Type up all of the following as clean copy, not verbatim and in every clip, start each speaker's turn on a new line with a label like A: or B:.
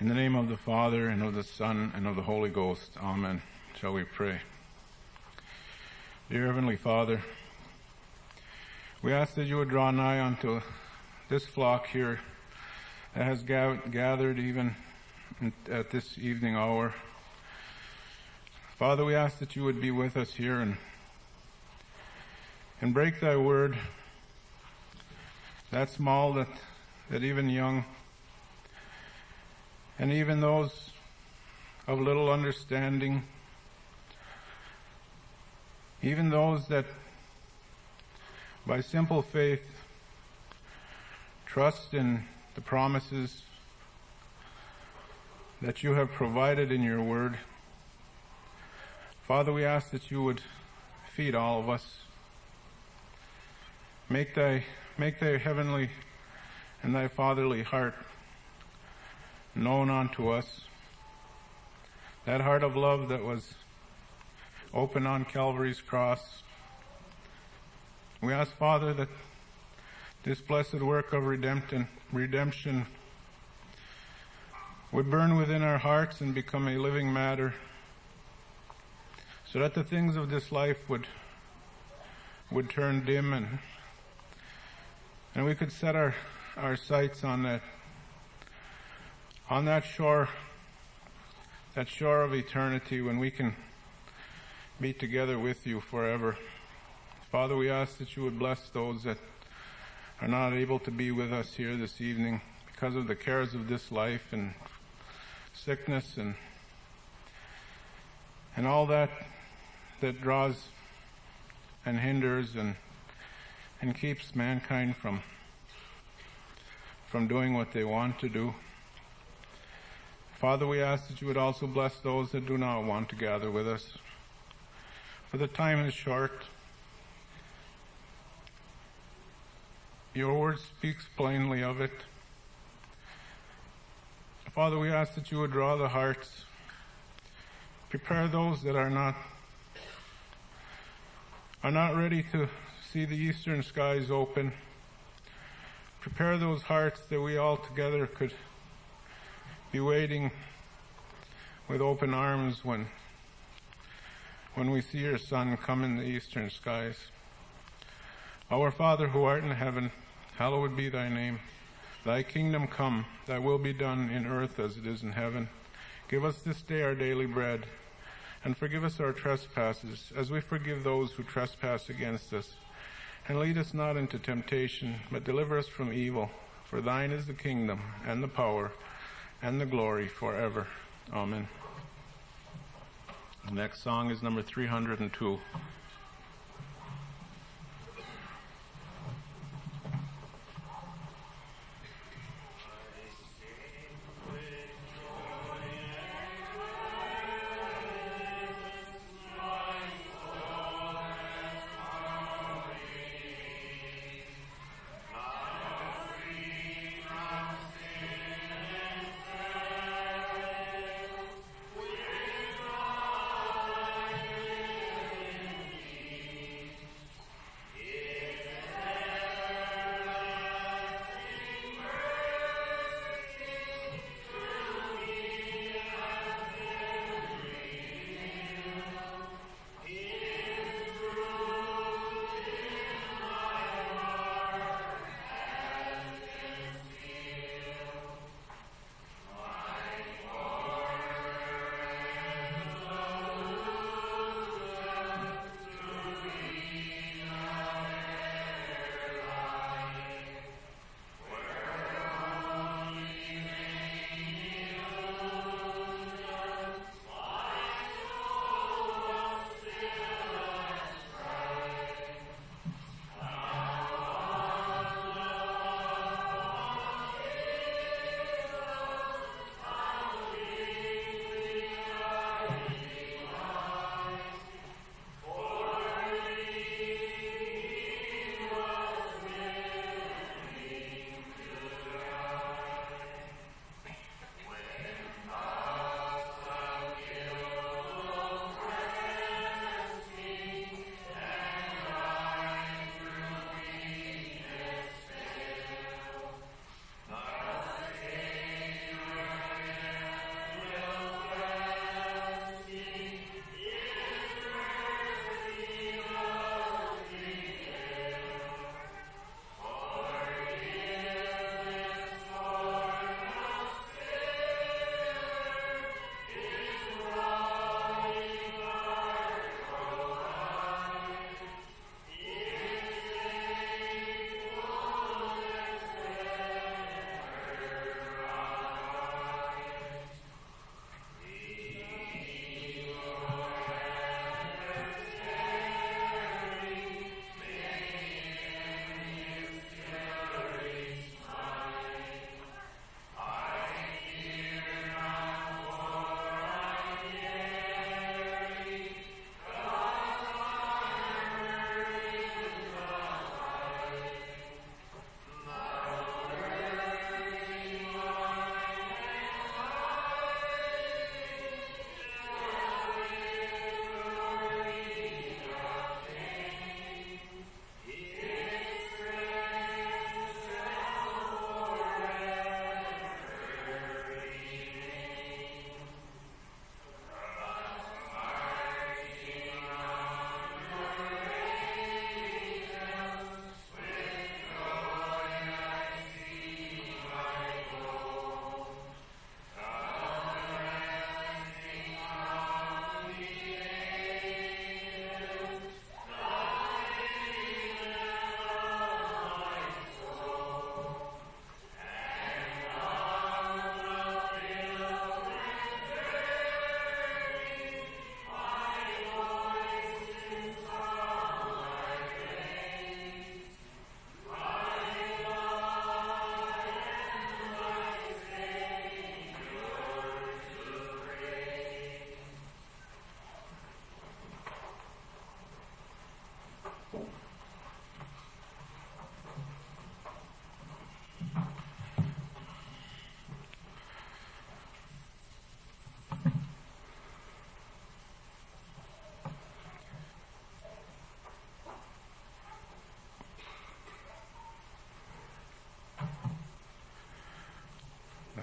A: In the name of the Father, and of the Son, and of the Holy Ghost. Amen. Shall we pray? Dear Heavenly Father, we ask that you would draw nigh unto this flock here that has gathered even at this evening hour. Father, we ask that you would be with us here and break thy word, that small, that even young, and even those of little understanding, even those that by simple faith trust in the promises that you have provided in your word. Father, we ask that you would feed all of us. Make thy heavenly and thy fatherly heart known unto us, that heart of love that was open on Calvary's cross. We ask, Father, that this blessed work of redemption would burn within our hearts and become a living matter, so that the things of this life would turn dim and we could set our sights on that shore of eternity, when we can be together with you forever. Father, we ask that you would bless those that are not able to be with us here this evening because of the cares of this life and sickness and all that draws and hinders and keeps mankind from doing what they want to do. Father, we ask that you would also bless those that do not want to gather with us, for the time is short. Your word speaks plainly of it. Father, we ask that you would draw the hearts, prepare those that are not ready to see the eastern skies open. Prepare those hearts that we all together could be waiting with open arms when we see your Son come in the eastern skies. Our Father who art in heaven, hallowed be thy name. Thy kingdom come, thy will be done in earth as it is in heaven. Give us this day our daily bread, and forgive us our trespasses, as we forgive those who trespass against us. And lead us not into temptation, but deliver us from evil. For thine is the kingdom, and the power, and the glory forever. Amen. The next song is number 302.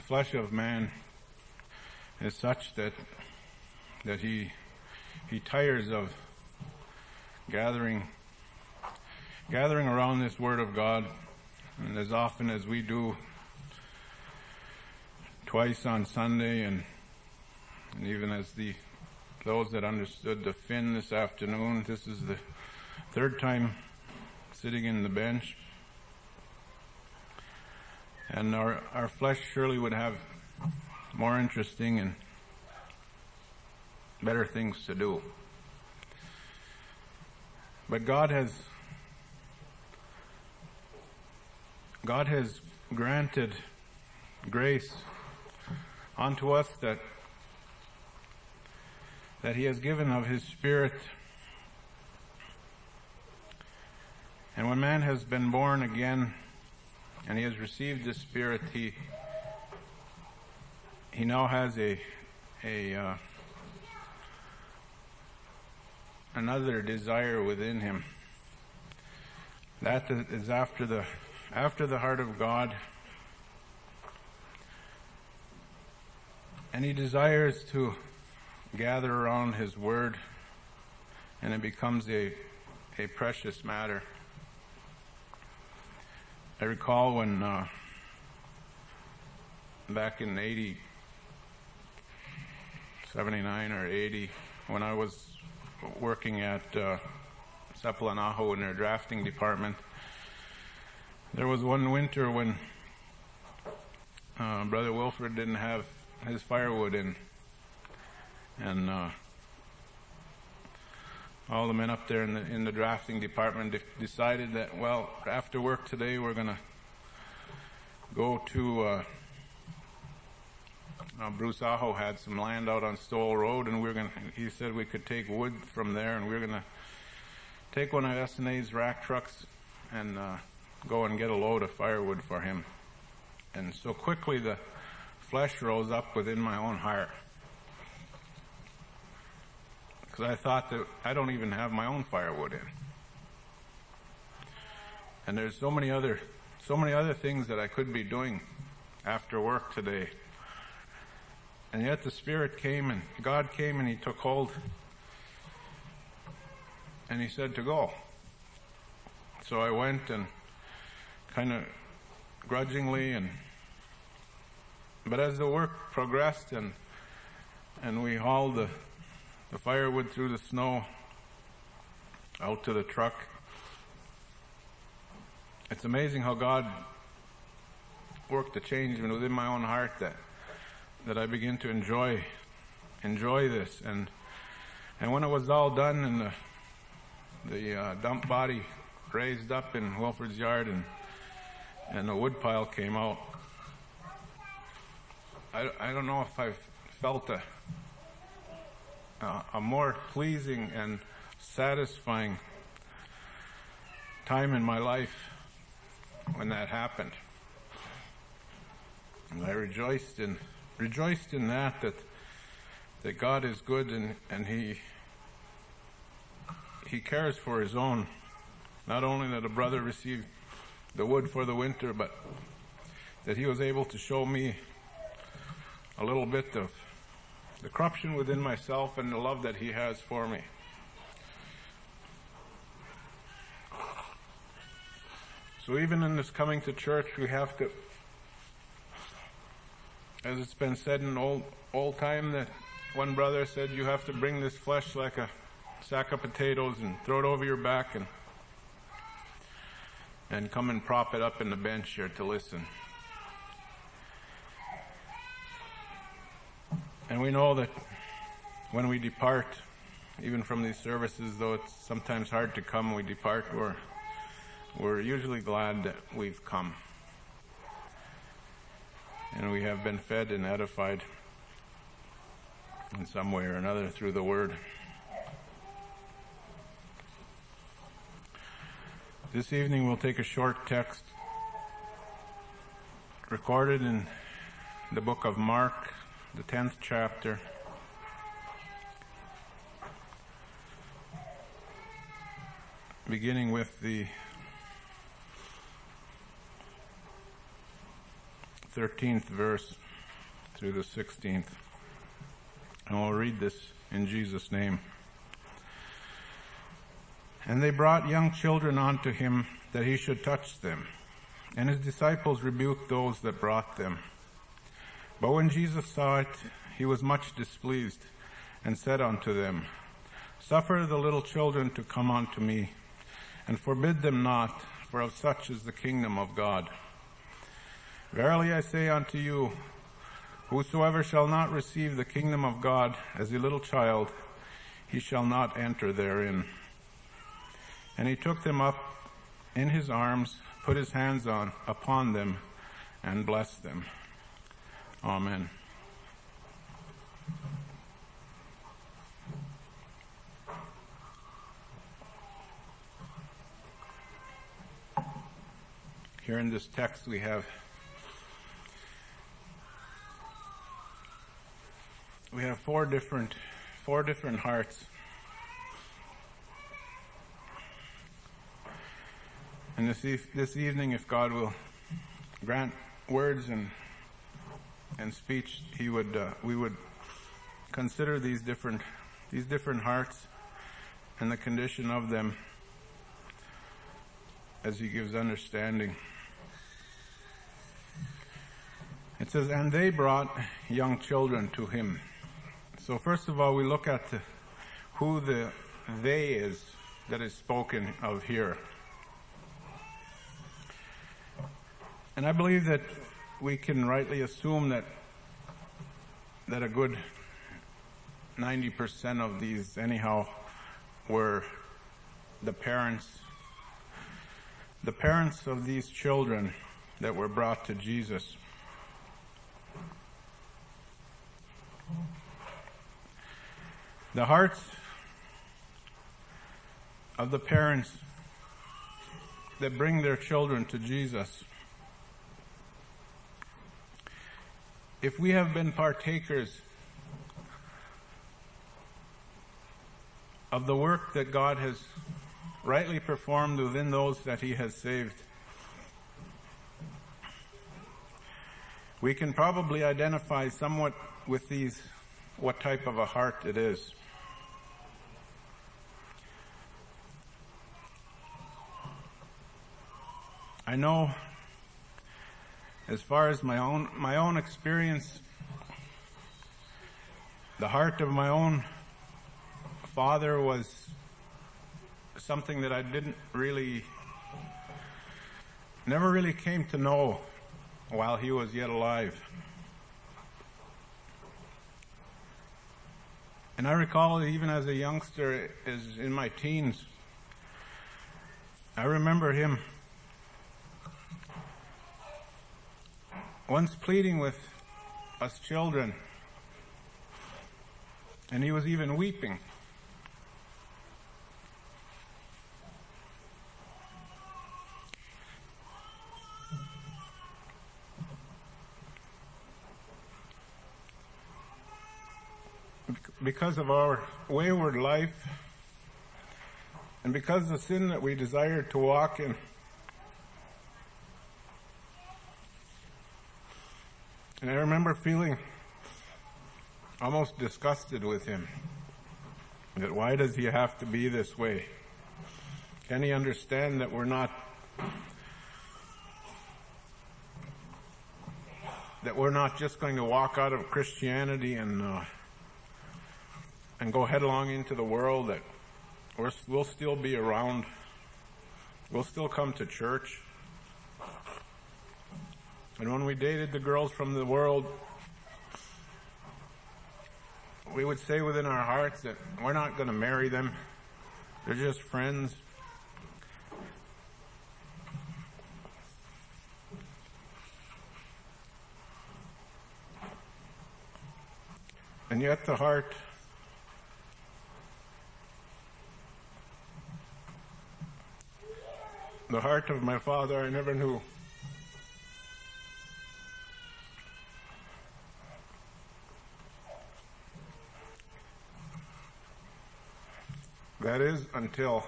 A: flesh of man is such that he tires of gathering around this Word of God, and as often as we do twice on Sunday, and even as those that understood the fin this afternoon, this is the third time sitting in the bench. And our flesh surely would have more interesting and better things to do. But God has granted grace unto us that He has given of His Spirit. And when man has been born again and he has received the Spirit, he now has another desire within him. That is after the heart of God. And he desires to gather around His Word, and it becomes a precious matter. I recall when back in 79 or 80, when I was working at Sepulanaho in their drafting department, there was one winter when Brother Wilfred didn't have his firewood in, and all the men up there in the drafting department decided that, well, after work today we're going to go to Bruce Aho had some land out on Stowell Road, and he said we could take wood from there, and we were going to take one of S&A's rack trucks and go and get a load of firewood for him. And so quickly the flesh rose up within my own heart, because I thought that I don't even have my own firewood in. And there's so many other things that I could be doing after work today. And yet the Spirit came, and God came, and He took hold, and He said to go. So I went, and kind of grudgingly, but as the work progressed and we hauled the firewood through the snow out to the truck, it's amazing how God worked a change within my own heart that I begin to enjoy this. And when it was all done and the dump body raised up in Wilfred's yard and the wood pile came out, I don't know if I've felt a more pleasing and satisfying time in my life when that happened. And I rejoiced in that God is good, and He cares for His own. Not only that a brother received the wood for the winter, but that he was able to show me a little bit of the corruption within myself and the love that He has for me. So even in this coming to church, we have to, as it's been said in old time, that one brother said, you have to bring this flesh like a sack of potatoes and throw it over your back and come and prop it up in the bench here to listen. And we know that when we depart, even from these services, though it's sometimes hard to come, we depart, we're usually glad that we've come. And we have been fed and edified in some way or another through the Word. This evening we'll take a short text recorded in the book of Mark, the 10th chapter. Beginning with the 13th verse. through the 16th. And I'll read this in Jesus' name. And they brought young children unto him, that he should touch them. And his disciples rebuked those that brought them. But when Jesus saw it, he was much displeased, and said unto them, Suffer the little children to come unto me, and forbid them not, for of such is the kingdom of God. Verily I say unto you, whosoever shall not receive the kingdom of God as a little child, he shall not enter therein. And he took them up in his arms, put his hands upon them, and blessed them. Amen. Here in this text we have four different hearts. And this evening, if God will grant words and speech, we would consider these different hearts and the condition of them as he gives understanding. It says, and they brought young children to him. So first of all, we look at who the they is that is spoken of here. And I believe that we can rightly assume that a good 90% of these anyhow were the parents of these children that were brought to Jesus. The hearts of the parents that bring their children to Jesus. If we have been partakers of the work that God has rightly performed within those that he has saved, we can probably identify somewhat with what type of a heart it is. I know, as far as my own experience, the heart of my own father was something that I never really came to know while he was yet alive. And I recall even as a youngster, in my teens, I remember him once pleading with us children, and he was even weeping. Because of our wayward life, and because of the sin that we desired to walk in. And I remember feeling almost disgusted with him. That why does he have to be this way? Can he understand that we're not just going to walk out of Christianity and go headlong into the world, that we'll still be around, we'll still come to church. And when we dated the girls from the world, we would say within our hearts that we're not going to marry them. They're just friends. And yet the heart of my father I never knew. That is until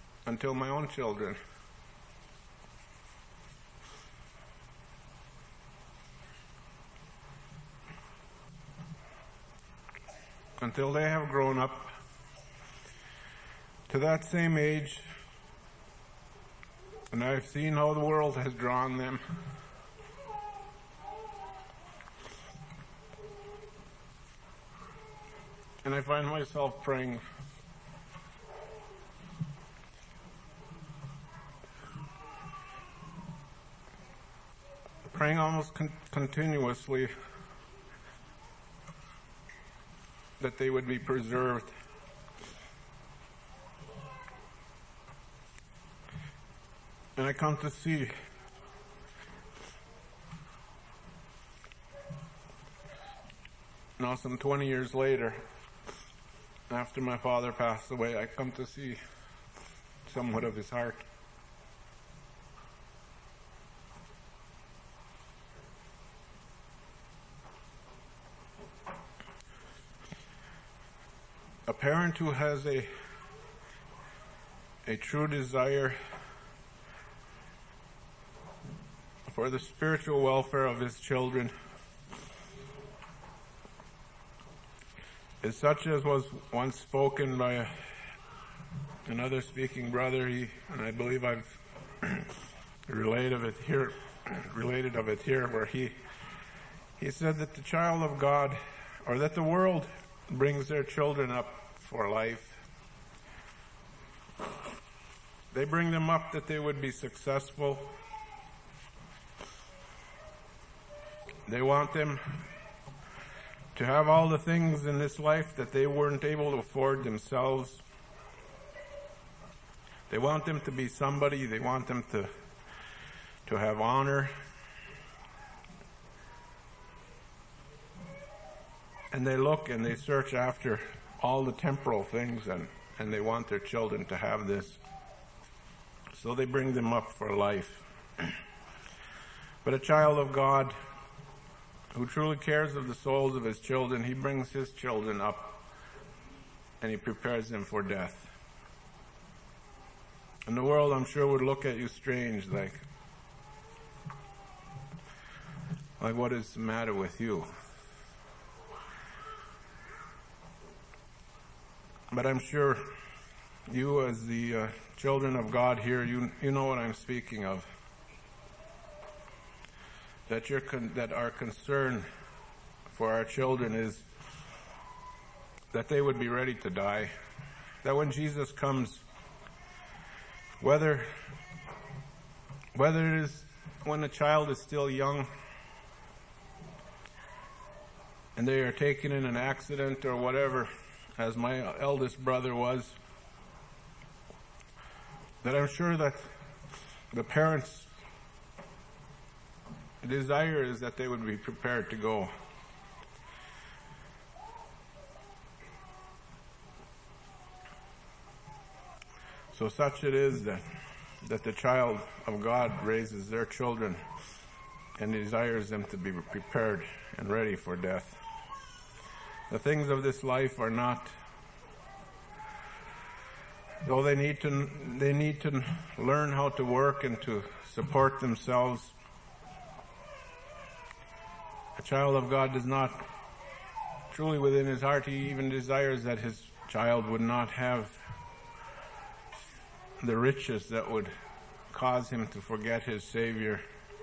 A: my own children. until they have grown up to that same age, and I've seen how the world has drawn them. And I find myself praying almost continuously that they would be preserved. And I come to see now, some 20 years later, after my father passed away, I come to see somewhat of his heart. A parent who has a true desire for the spiritual welfare of his children is such as was once spoken by another speaking brother, and I believe I've related of it here, where he said that the child of God, or that the world brings their children up for life. They bring them up that they would be successful. They want them to have all the things in this life that they weren't able to afford themselves. They want them to be somebody. They want them to have honor. And they look and they search after all the temporal things, and they want their children to have this. So they bring them up for life. But a child of God who truly cares of the souls of his children, he brings his children up and he prepares them for death. And the world, I'm sure, would look at you strange, like what is the matter with you? But I'm sure you, as the children of God here, you know what I'm speaking of. That our concern for our children is that they would be ready to die. That when Jesus comes, whether it is when a child is still young and they are taken in an accident or whatever, as my eldest brother was, that I'm sure that the parents' desire is that they would be prepared to go. So such it is that the child of God raises their children and desires them to be prepared and ready for death. The things of this life are not, though they need to learn how to work and to support themselves. A child of God does not, truly within his heart, he even desires that his child would not have the riches that would cause him to forget his Savior.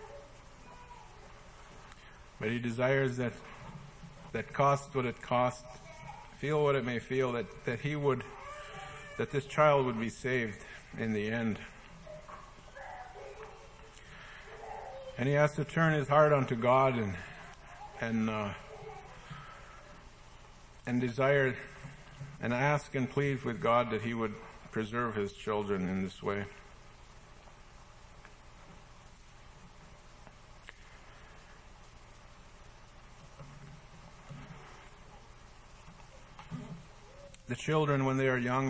A: But he desires that cost what it cost, feel what it may feel, that this child would be saved in the end. And he has to turn his heart unto God and desire and ask and plead with God that he would preserve his children in this way. The children, when they are young,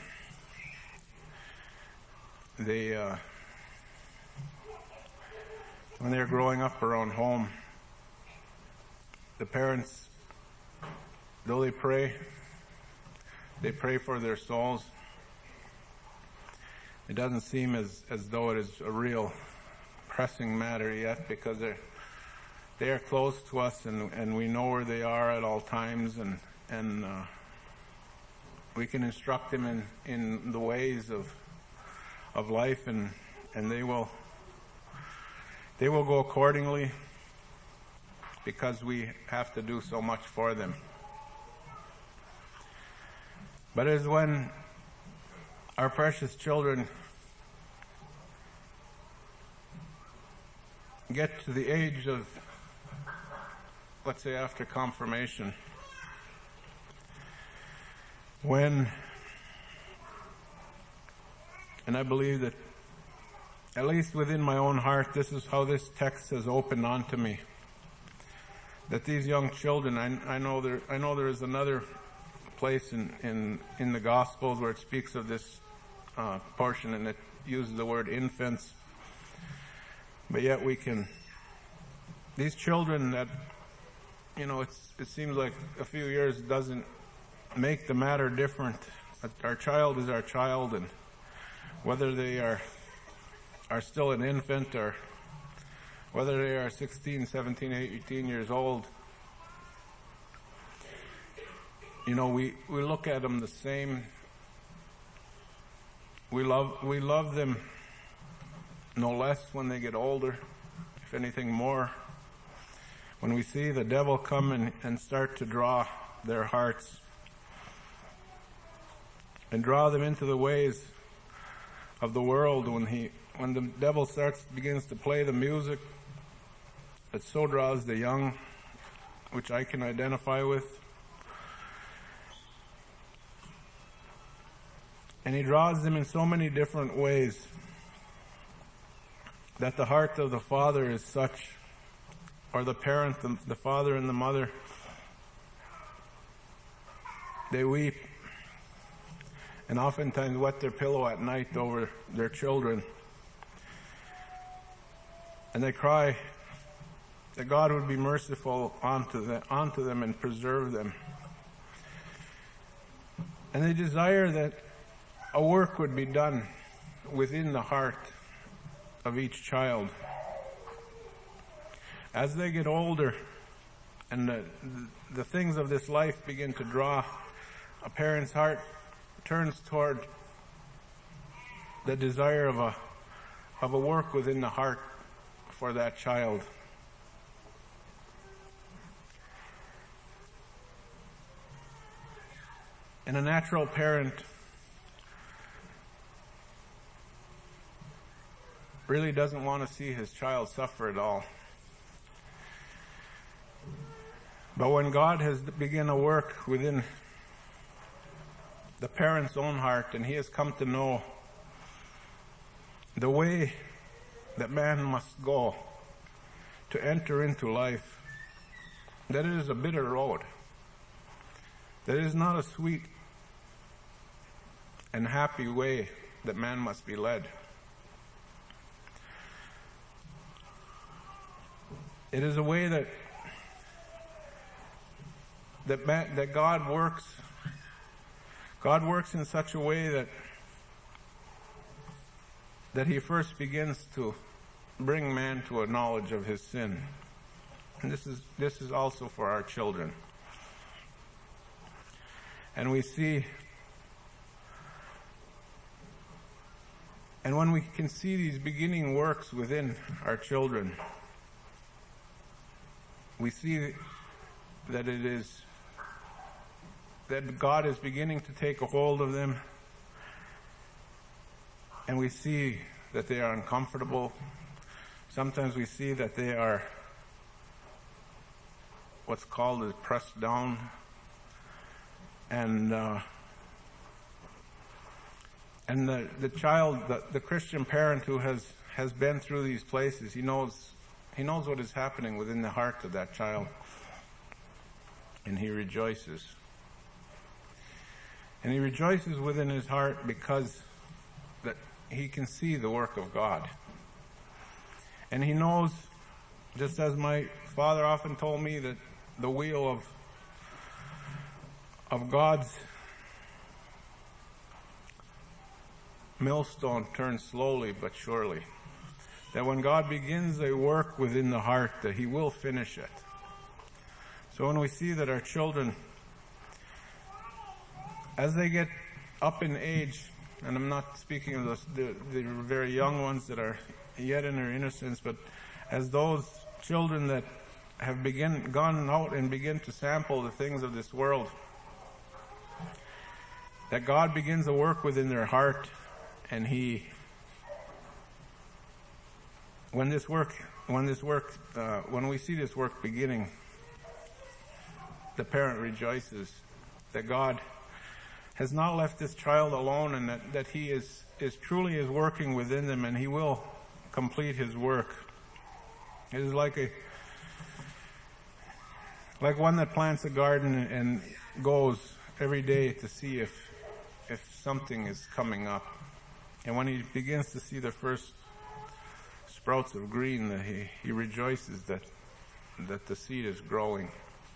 A: when they're growing up around home, the parents, though they pray for their souls. It doesn't seem as though it is a real pressing matter yet, because they are close to us and we know where they are at all times, and we can instruct them in the ways of life, and they will go accordingly, because we have to do so much for them. But it's when our precious children get to the age of, let's say, after confirmation, when, and I believe that, at least within my own heart, this is how this text has opened onto me, that these young children, I know there is another place in the Gospels where it speaks of this portion, and it uses the word infants, but yet these children that, it seems like a few years doesn't make the matter different. Our child is our child, and whether they are still an infant or whether they are 16, 17, 18 years old, we look at them the same. We love them no less when they get older, if anything more. When we see the devil come and start to draw their hearts and draw them into the ways of the world, when the devil begins to play the music that so draws the young, which I can identify with, and he draws them in so many different ways, that the heart of the father is such, or the parent, the father and the mother, they weep and oftentimes wet their pillow at night over their children. And they cry that God would be merciful onto them and preserve them. And they desire that a work would be done within the heart of each child. As they get older and the things of this life begin to draw, a parent's heart turns toward the desire of a work within the heart for that child. And a natural parent really doesn't want to see his child suffer at all. But when God has begun a work within the parent's own heart, and he has come to know the way that man must go to enter into life, that it is a bitter road, that it is not a sweet and happy way that man must be led. It is a way that God works. God works in such a way that he first begins to bring man to a knowledge of his sin. And this is also for our children. And we see, and when we can see these beginning works within our children, we see that that God is beginning to take a hold of them, and we see that they are uncomfortable. Sometimes we see that they are what's called as pressed down, and the child, the Christian parent who has been through these places, he knows what is happening within the heart of that child, and he rejoices. And he rejoices within his heart because that he can see the work of God. And he knows, just as my father often told me, that the wheel of God's millstone turns slowly but surely. That when God begins a work within the heart, that he will finish it. So when we see that our children as they get up in age, and I'm not speaking of the very young ones that are yet in their innocence, but as those children that have gone out and begin to sample the things of this world, that God begins to work within their heart, and when we see this work beginning, the parent rejoices that God has not left this child alone, and that He is truly working within them, and He will complete His work. It is like one that plants a garden and goes every day to see if something is coming up. And when he begins to see the first sprouts of green, he rejoices that the seed is growing.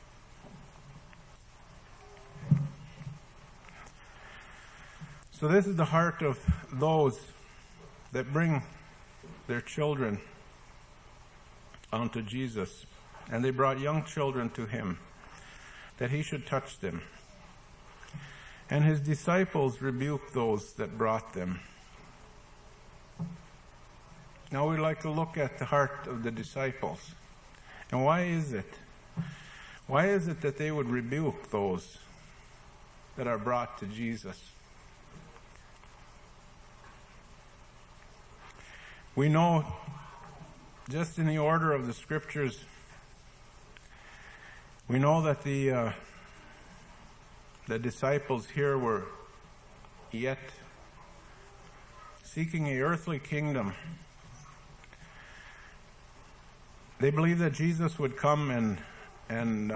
A: So this is the heart of those that bring their children unto Jesus. And they brought young children to Him, that He should touch them. And His disciples rebuked those that brought them. Now we'd like to look at the heart of the disciples. And why is it? Why is it that they would rebuke those that are brought to Jesus? We know, just in the order of the Scriptures, we know that the disciples here were yet seeking an earthly kingdom. They believed that Jesus would come and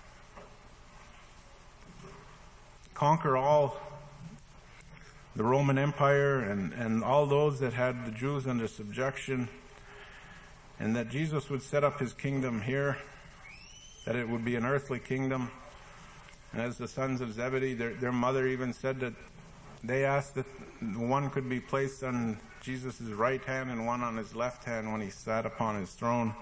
A: conquer all the Roman Empire and all those that had the Jews under subjection, and that Jesus would set up His kingdom here, that it would be an earthly kingdom. And as the sons of Zebedee, their mother even said that they asked that one could be placed on Jesus' right hand and one on His left hand when He sat upon His throne.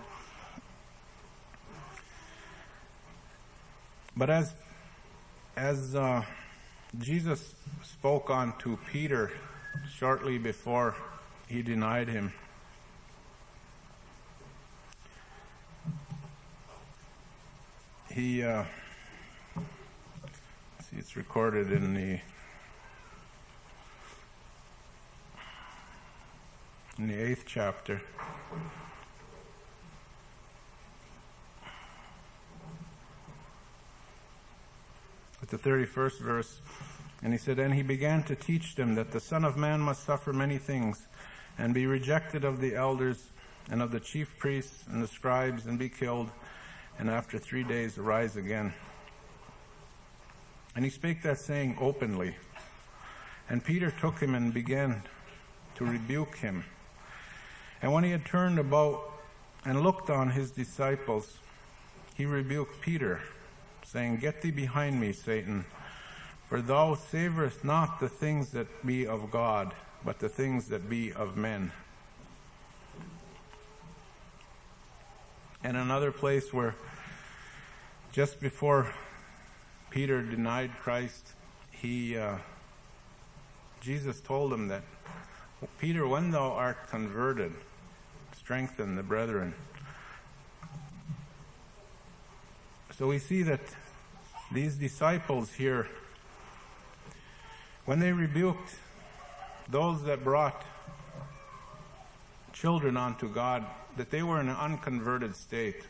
A: But as Jesus spoke unto Peter shortly before He denied Him, He it's recorded in the 8th chapter. With the 31st verse, and He said, "And He began to teach them that the Son of Man must suffer many things, and be rejected of the elders and of the chief priests and the scribes, and be killed, and after 3 days arise again." And He spake that saying openly. And Peter took Him and began to rebuke Him. And when He had turned about and looked on His disciples, He rebuked Peter, saying, "Get thee behind me, Satan, for thou savorest not the things that be of God, but the things that be of men." And another place where just before Peter denied Christ, Jesus told him that, "Peter, when thou art converted, strengthen the brethren." So we see that these disciples here, when they rebuked those that brought children unto God, that they were in an unconverted state.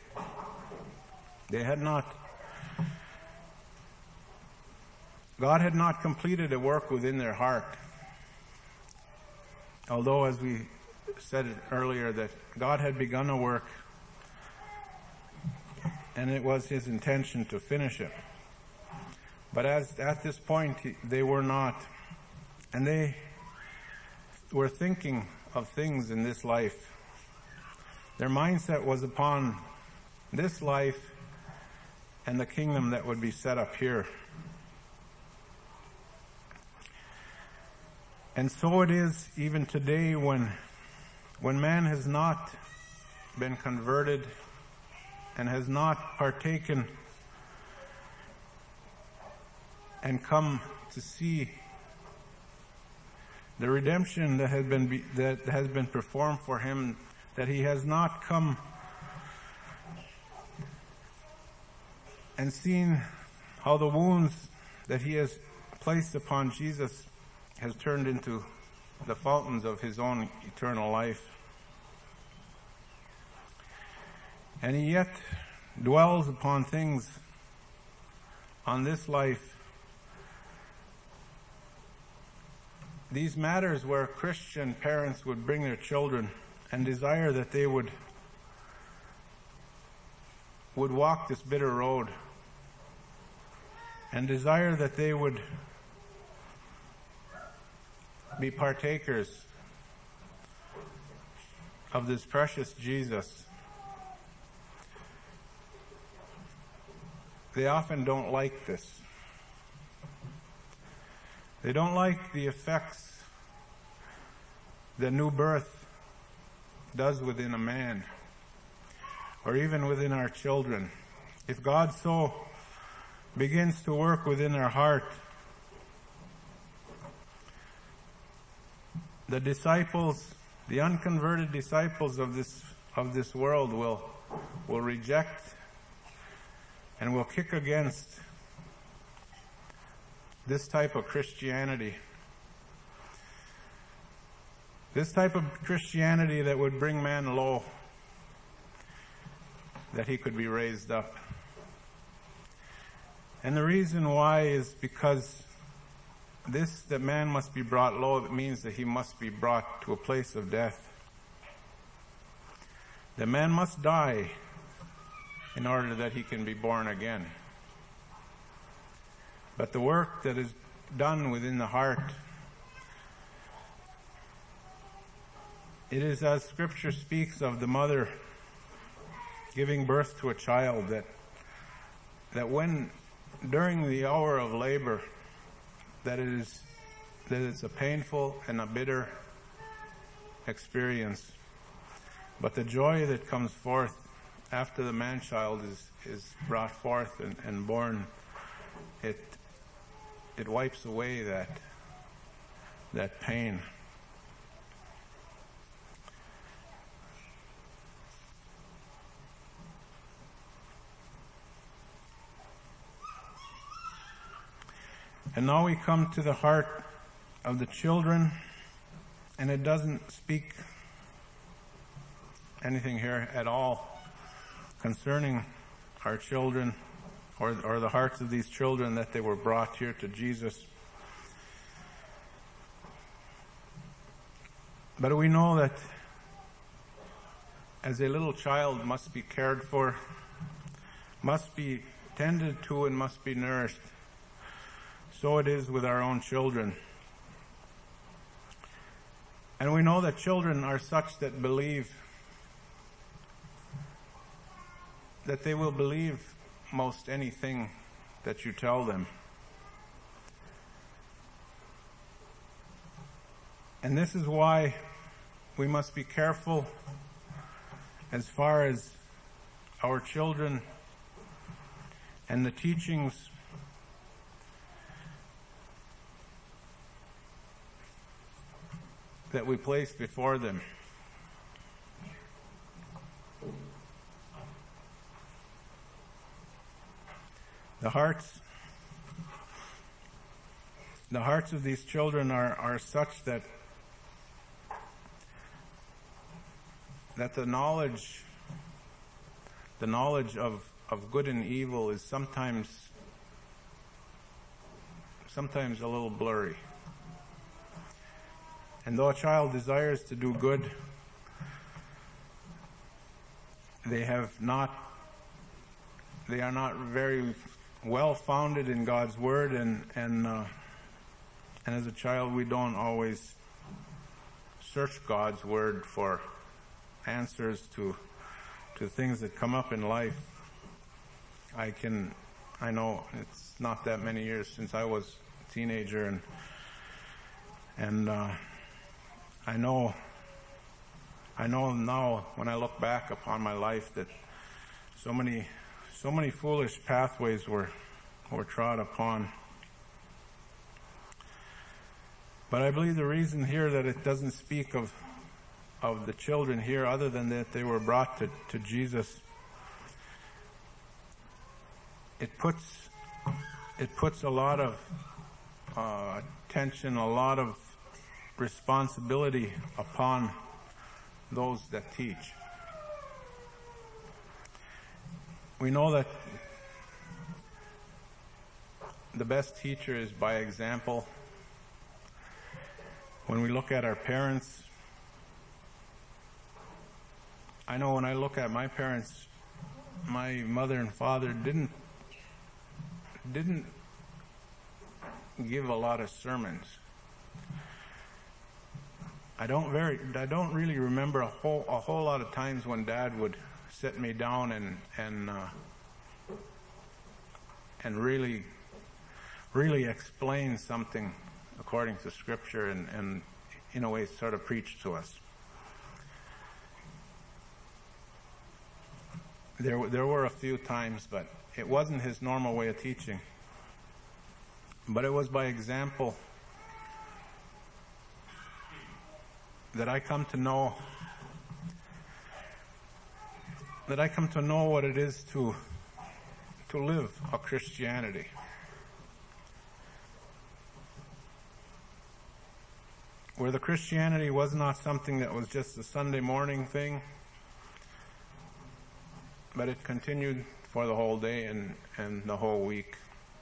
A: God had not completed a work within their heart. Although, as we said earlier, that God had begun a work, and it was His intention to finish it. But at this point, they were not. And they were thinking of things in this life. Their mindset was upon this life and the kingdom that would be set up here. And so it is even today when man has not been converted and has not partaken and come to see the redemption that has been performed for him, that he has not come and seen how the wounds that he has placed upon Jesus has turned into the fountains of his own eternal life. And he yet dwells upon things on this life, these matters where Christian parents would bring their children and desire that they would walk this bitter road, and desire that they would be partakers of this precious Jesus. They often don't like this. They don't like the effects that new birth does within a man, or even within our children. If God so begins to work within our heart, the disciples, the unconverted disciples of this world will reject and will kick against this type of Christianity. This type of Christianity that would bring man low, that he could be raised up. And the reason why is because that man must be brought low, it means that he must be brought to a place of death. The man must die in order that he can be born again. But the work that is done within the heart, it is as Scripture speaks of the mother giving birth to a child, that when during the hour of labor, that it's a painful and a bitter experience. But the joy that comes forth after the man-child is brought forth and born, it wipes away that pain. And now we come to the heart of the children, and it doesn't speak anything here at all concerning our children or the hearts of these children, that they were brought here to Jesus. But we know that as a little child must be cared for, must be tended to, and must be nourished, so it is with our own children. And we know that children are such that believe, that they will believe most anything that you tell them. And this is why we must be careful as far as our children and the teachings that we place before them. The hearts of these children are such that the knowledge of good and evil is sometimes a little blurry. And though a child desires to do good, they are not very well founded in God's Word, and as a child we don't always search God's Word for answers to things that come up in life. I know it's not that many years since I was a teenager, and I know now when I look back upon my life that so many foolish pathways were trod upon. But I believe the reason here that it doesn't speak of the children here, other than that they were brought to Jesus, it puts a lot of attention, a lot of responsibility upon those that teach. We know that the best teacher is by example. When we look at our parents, I know when I look at my parents, my mother and father didn't give a lot of sermons. I don't really remember a whole lot of times when Dad would sit me down and really explain something according to Scripture and in a way sort of preach to us. There were a few times, but it wasn't his normal way of teaching. But it was by example that I come to know what it is to live a Christianity. Where the Christianity was not something that was just a Sunday morning thing, but it continued for the whole day and the whole week.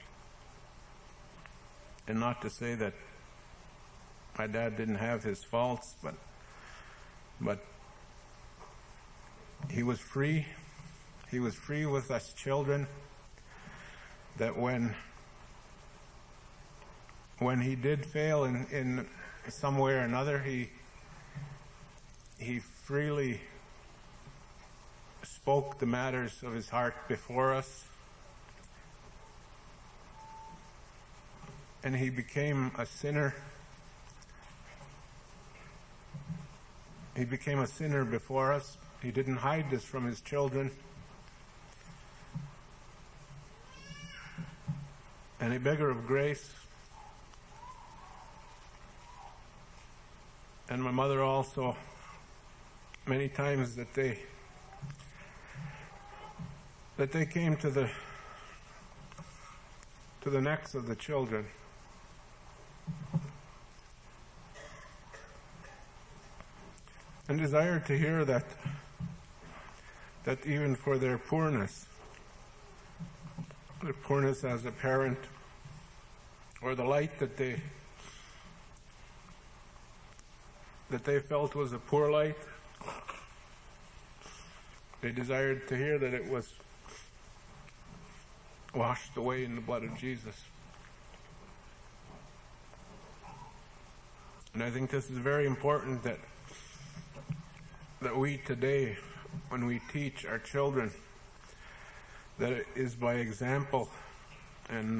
A: And not to say that my dad didn't have his faults, but he was free. He was free with us children, that when he did fail in some way or another, he freely spoke the matters of his heart before us, and he became a sinner. He became a sinner before us. He didn't hide this from his children. And a beggar of grace. And my mother also, many times that they came to the necks of the children. And desired to hear that even for their poorness as a parent, or the light that they felt was a poor light, they desired to hear that it was washed away in the blood of Jesus. And I think this is very important that we today, when we teach our children, that it is by example, and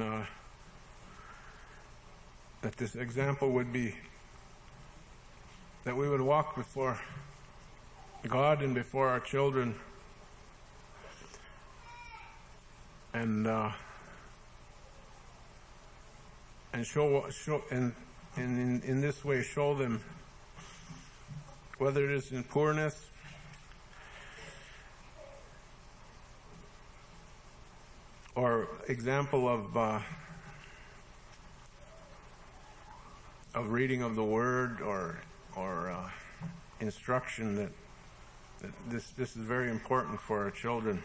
A: that this example would be that we would walk before God and before our children, and show and in this way show them, whether it is in poorness or example of reading of the Word or instruction, that this is very important for our children.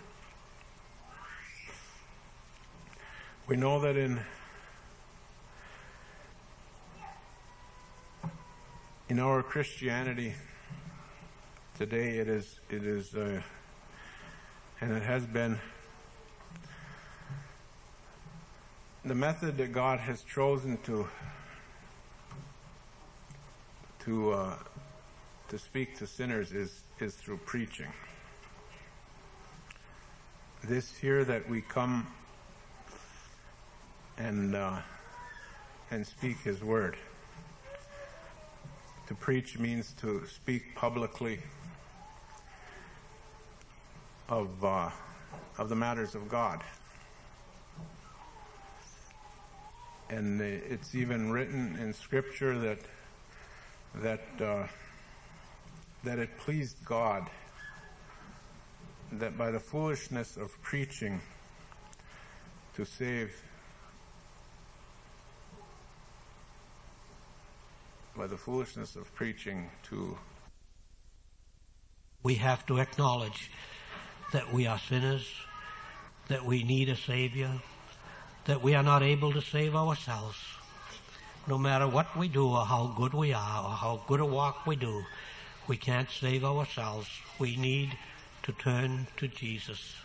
A: We know that in our Christianity today, it is and it has been the method that God has chosen to speak to sinners is through preaching. This here that we come and speak His word. To preach means to speak publicly of the matters of God. and it's even written in Scripture that it pleased God that by the foolishness of preaching to save, by the foolishness of preaching to...
B: We have to acknowledge that we are sinners, that we need a Savior, that we are not able to save ourselves. No matter what we do or how good we are or how good a walk we do, we can't save ourselves. We need to turn to Jesus.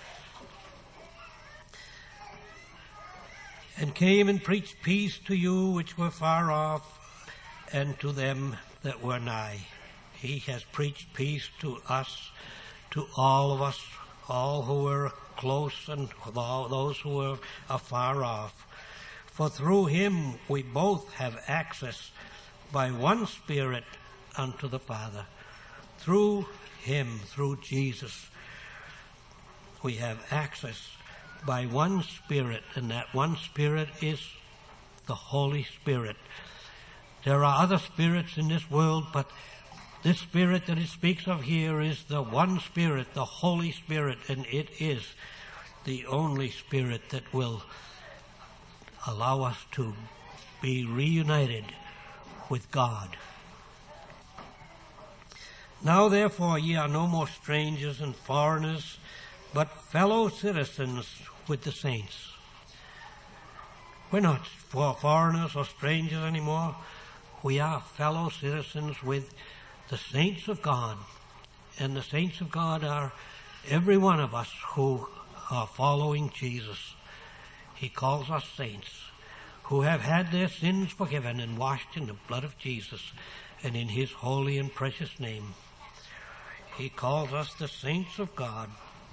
B: And came and preached peace to you which were far off, and to them that were nigh. He has preached peace to us, to all of us, all who were close and all those who were afar off. For through him we both have access by one Spirit unto the Father. Through him, through Jesus, we have access by one Spirit, and that one Spirit is the Holy Spirit. There are other spirits in this world, but this Spirit that it speaks of here is the one Spirit, the Holy Spirit, and it is the only Spirit that will allow us to be reunited with God. Now therefore ye are no more strangers and foreigners, but fellow citizens with the saints. We're not foreigners or strangers anymore. We are fellow citizens with the saints of God. And the saints of God are every one of us who are following Jesus. He calls us saints who have had their sins forgiven and washed in the blood of Jesus and in his holy and precious name. He calls us the saints of God,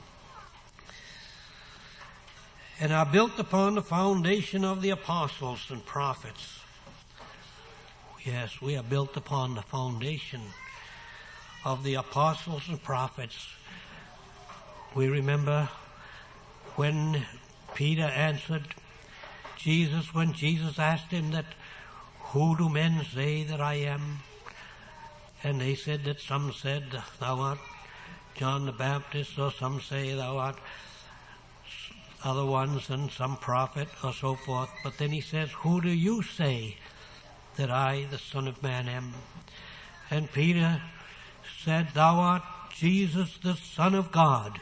B: and are built upon the foundation of the apostles and prophets. Yes, we are built upon the foundation of the apostles and prophets. We remember when Peter answered Jesus, when Jesus asked him that, who do men say that I am? And they said that some said, thou art John the Baptist, or some say thou art other ones, and some prophet, or so forth. But then he says, who do you say that I, the Son of Man, am? And Peter said, thou art Jesus, the Son of God.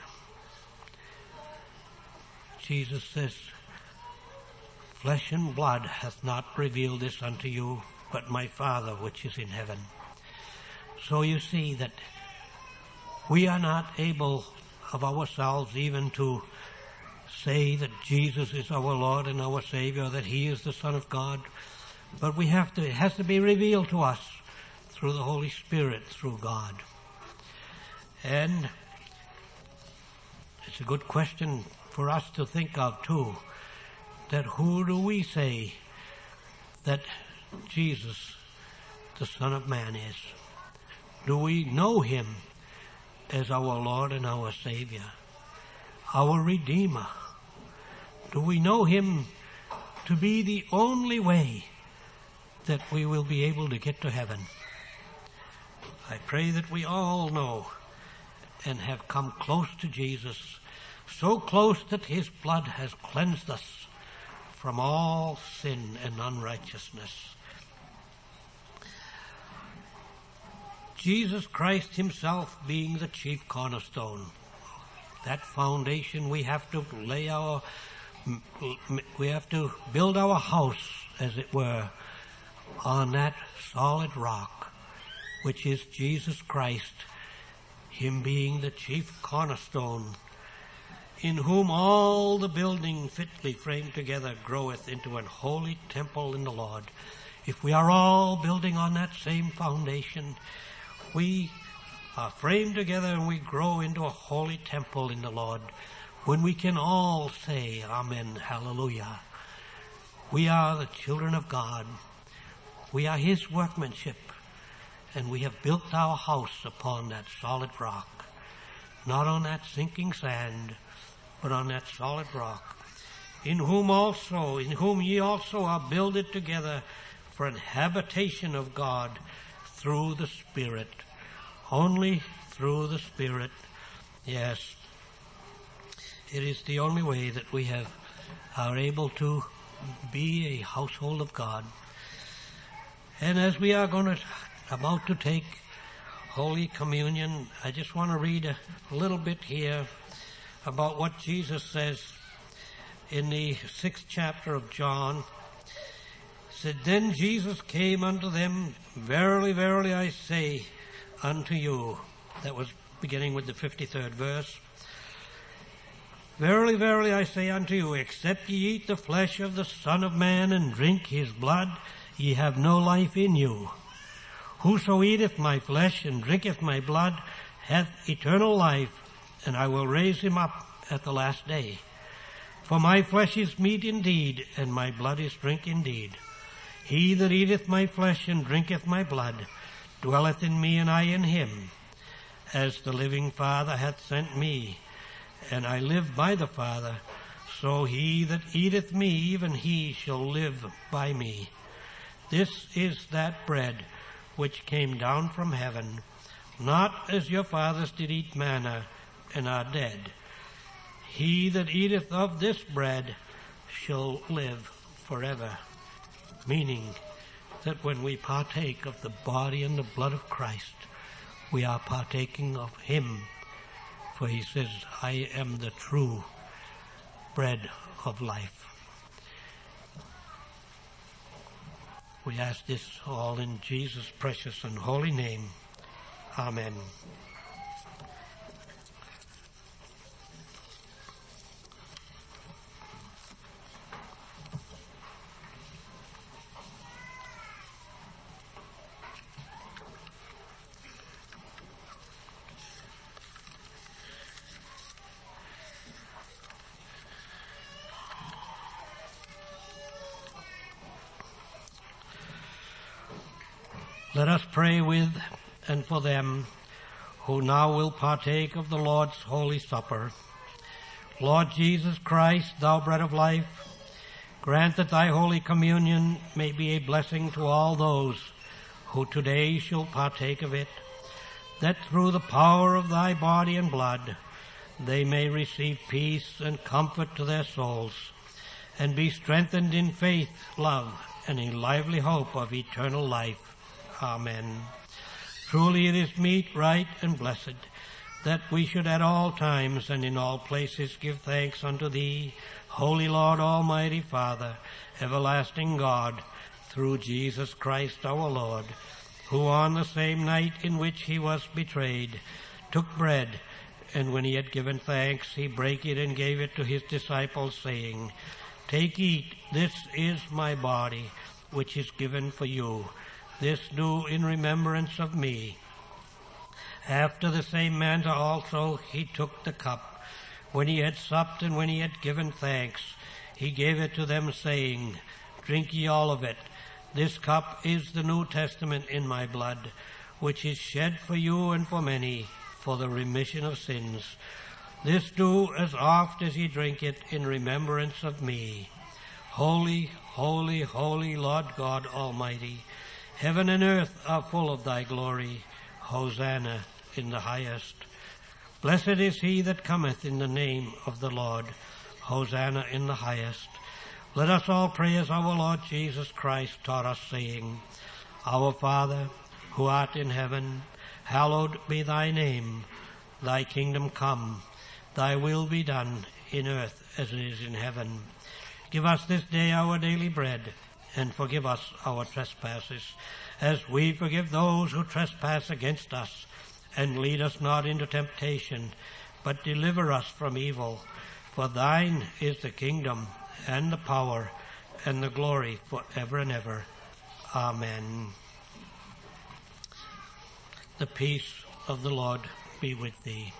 B: Jesus says, flesh and blood hath not revealed this unto you, but my Father which is in heaven. So you see that we are not able of ourselves even to say that Jesus is our Lord and our Savior, that he is the Son of God. But it has to be revealed to us through the Holy Spirit, through God. And it's a good question for us to think of too, that who do we say that Jesus, the Son of Man, is? Do we know him as our Lord and our Savior, our Redeemer? Do we know him to be the only way that we will be able to get to heaven? I pray that we all know and have come close to Jesus, so close that his blood has cleansed us from all sin and unrighteousness. Jesus Christ himself being the chief cornerstone. That foundation we have to build our house, as it were, on that solid rock, which is Jesus Christ, him being the chief cornerstone, in whom all the building fitly framed together groweth into an holy temple in the Lord. If we are all building on that same foundation, we are framed together and we grow into a holy temple in the Lord, when we can all say, Amen, Hallelujah. We are the children of God. We are his workmanship, and we have built our house upon that solid rock, not on that sinking sand, but on that solid rock. in whom ye also are builded together for an habitation of God through the Spirit. Only through the Spirit. Yes. It is the only way that we are able to be a household of God. And as we are about to take Holy Communion, I just want to read a little bit here about what Jesus says in the 6th chapter of John. It said, Then Jesus came unto them, Verily, verily, I say unto you. That was beginning with the 53rd verse. Verily, verily, I say unto you, except ye eat the flesh of the Son of Man and drink his blood, ye have no life in you. Whoso eateth my flesh and drinketh my blood hath eternal life, and I will raise him up at the last day. For my flesh is meat indeed, and my blood is drink indeed. He that eateth my flesh and drinketh my blood dwelleth in me, and I in him. As the living Father hath sent me, and I live by the Father, so he that eateth me, even he shall live by me. This is that bread which came down from heaven, not as your fathers did eat manna, and are dead. He that eateth of this bread shall live forever. Meaning that when we partake of the body and the blood of Christ, we are partaking of him. For he says, I am the true bread of life. We ask this all in Jesus' precious and holy name. Amen. Let us pray with and for them who now will partake of the Lord's holy supper. Lord Jesus Christ, thou bread of life, grant that thy holy communion may be a blessing to all those who today shall partake of it, that through the power of thy body and blood they may receive peace and comfort to their souls, and be strengthened in faith, love, and a lively hope of eternal life. Amen. Truly it is meet, right, and blessed that we should at all times and in all places give thanks unto thee, Holy Lord, Almighty Father, everlasting God, through Jesus Christ our Lord, who on the same night in which he was betrayed took bread, and when he had given thanks, he brake it and gave it to his disciples, saying, Take, eat, this is my body, which is given for you. This do in remembrance of me. After the same manner also he took the cup, when he had supped and when he had given thanks, he gave it to them, saying, Drink ye all of it. This cup is the New Testament in my blood, which is shed for you and for many, for the remission of sins. This do as oft as ye drink it in remembrance of me. Holy, holy, holy Lord God Almighty, heaven and earth are full of thy glory. Hosanna in the highest. Blessed is he that cometh in the name of the Lord. Hosanna in the highest. Let us all pray as our Lord Jesus Christ taught us, saying, Our Father, who art in heaven, hallowed be thy name. Thy kingdom come, thy will be done in earth as it is in heaven. Give us this day our daily bread, and forgive us our trespasses, as we forgive those who trespass against us. And lead us not into temptation, but deliver us from evil. For thine is the kingdom, and the power, and the glory for ever and ever. Amen. The peace of the Lord be with thee.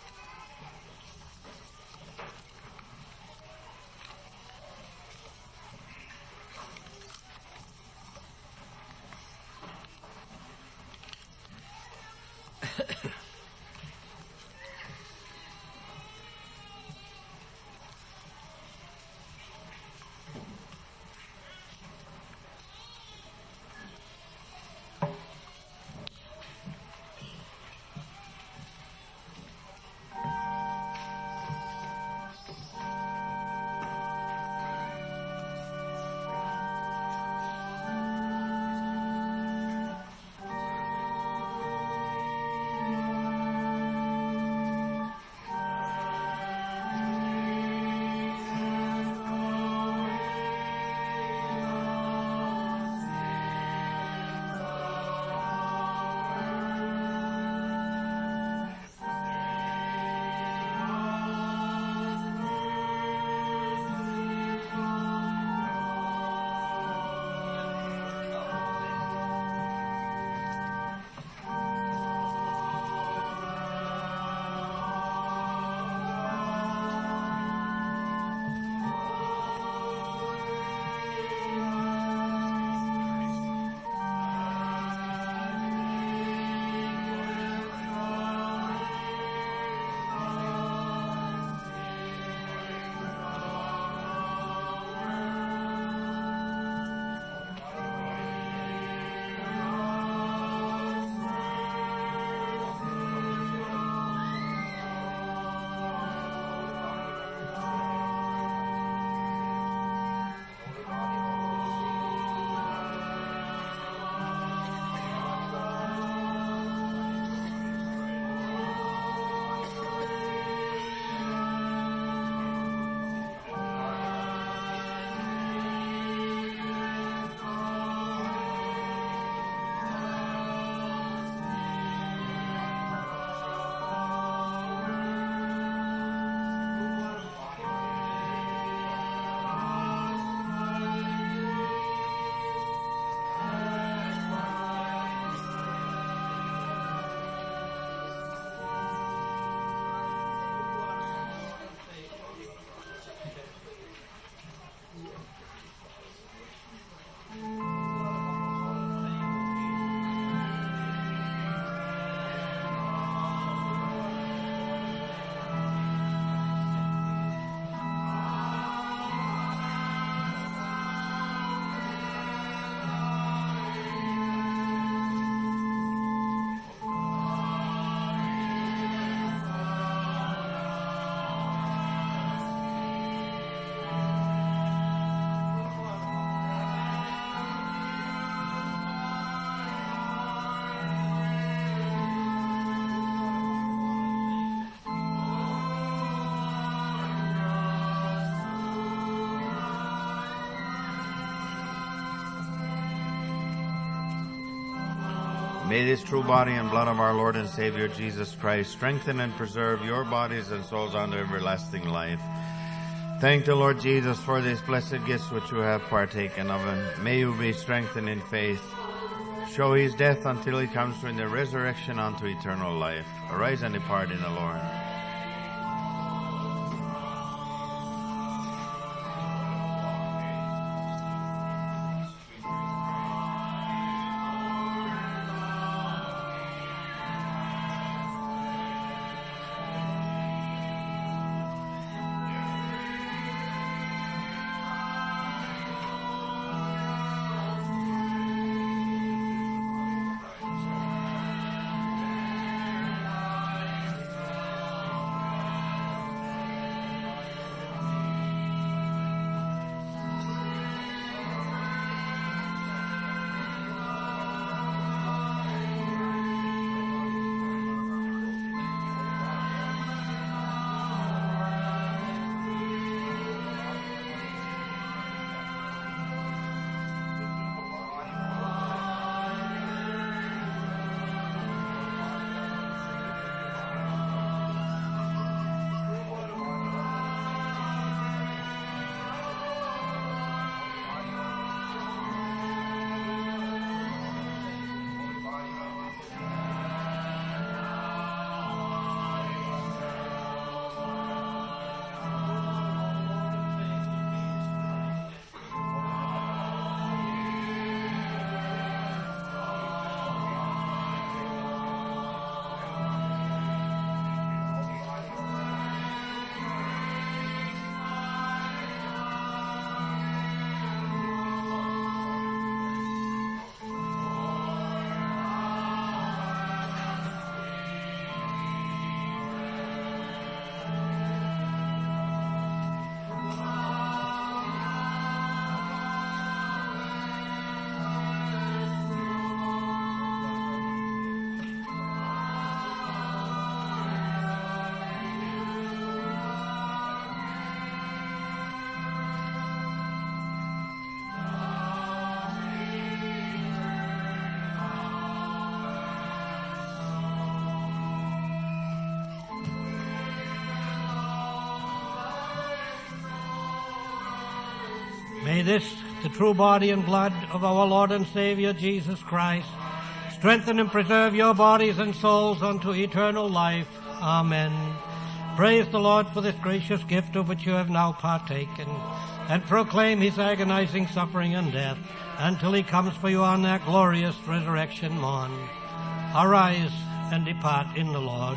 C: May this true body and blood of our Lord and Savior Jesus Christ strengthen and preserve your bodies and souls unto everlasting life. Thank the Lord Jesus for these blessed gifts which you have partaken of, and may you be strengthened in faith. Show his death until he comes in the resurrection unto eternal life. Arise and depart in the Lord.
B: May this, the true body and blood of our Lord and Savior Jesus Christ, strengthen and preserve your bodies and souls unto eternal life. Amen. Praise the Lord for this gracious gift of which you have now partaken, and proclaim his agonizing suffering and death until he comes for you on that glorious resurrection morn. Arise and depart in the Lord.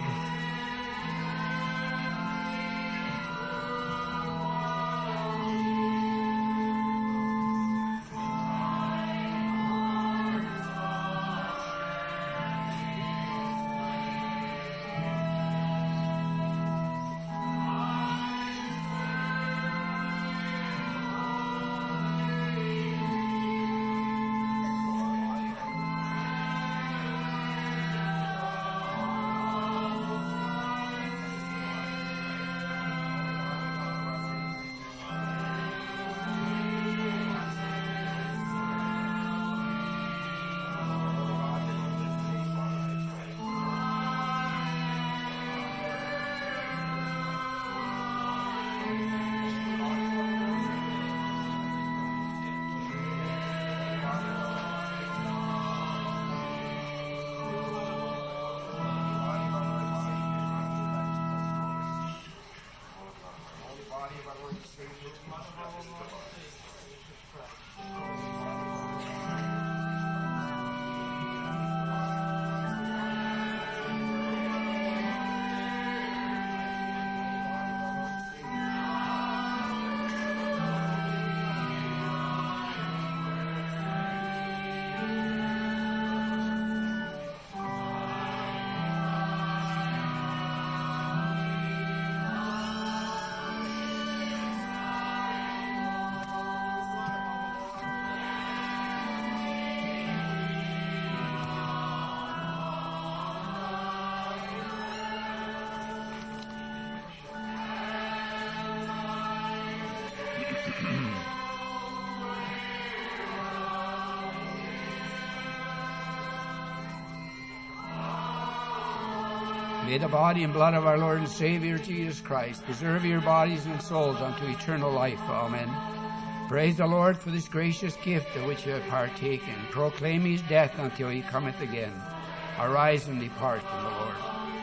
D: May the body and blood of our Lord and Savior Jesus Christ preserve your bodies and souls unto eternal life. Amen. Praise the Lord for this gracious gift of which you have partaken. Proclaim his death until he cometh again. Arise and depart in the Lord.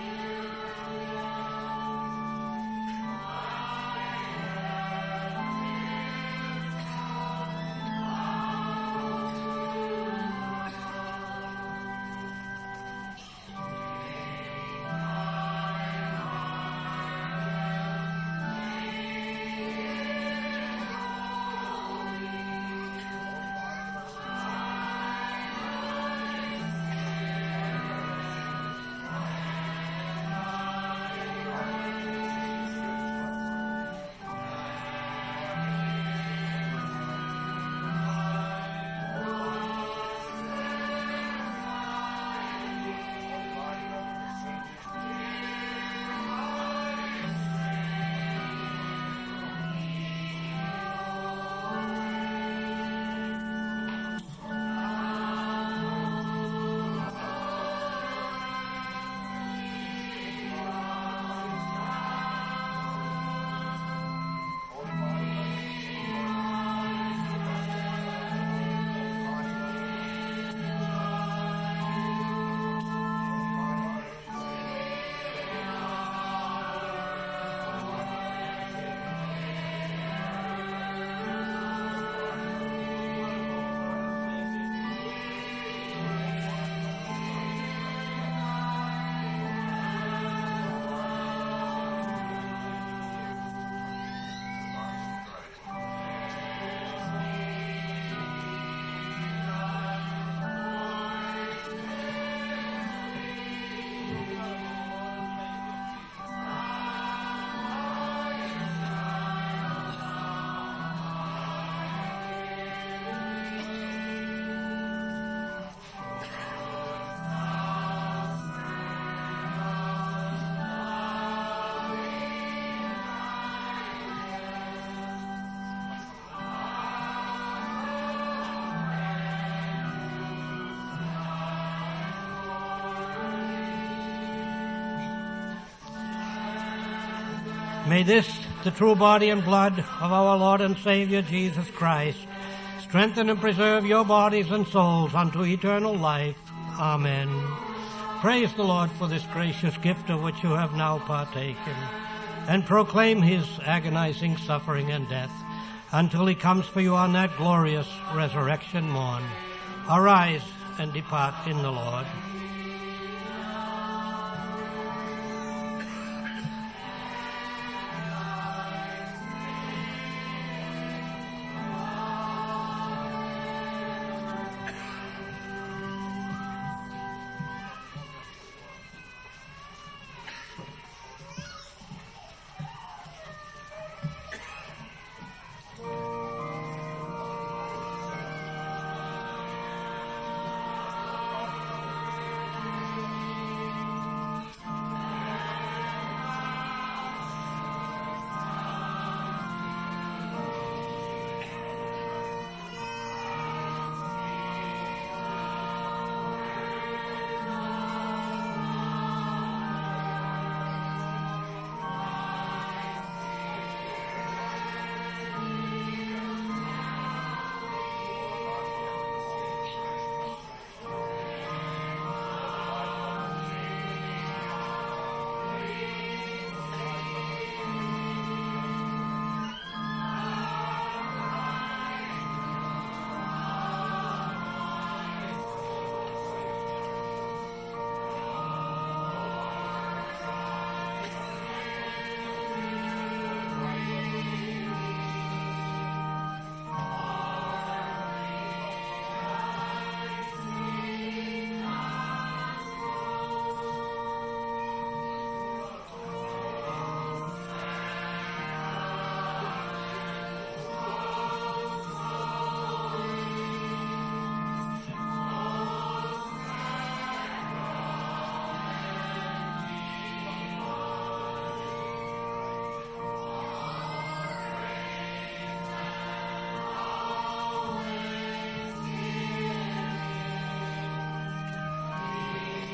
B: May this, the true body and blood of our Lord and Savior Jesus Christ, strengthen and preserve your bodies and souls unto eternal life. Amen. Praise the Lord for this gracious gift of which you have now partaken, and proclaim his agonizing suffering and death until he comes for you on that glorious resurrection morn. Arise and depart in the Lord.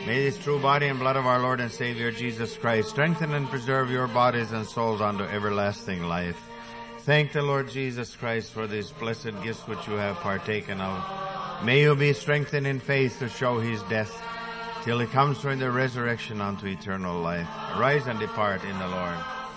C: May this true body and blood of our Lord and Savior Jesus Christ strengthen and preserve your bodies and souls unto everlasting life. Thank the Lord Jesus Christ for these blessed gifts which you have partaken of. May you be strengthened in faith to show his death till he comes for the resurrection unto eternal life. Arise and depart in the Lord.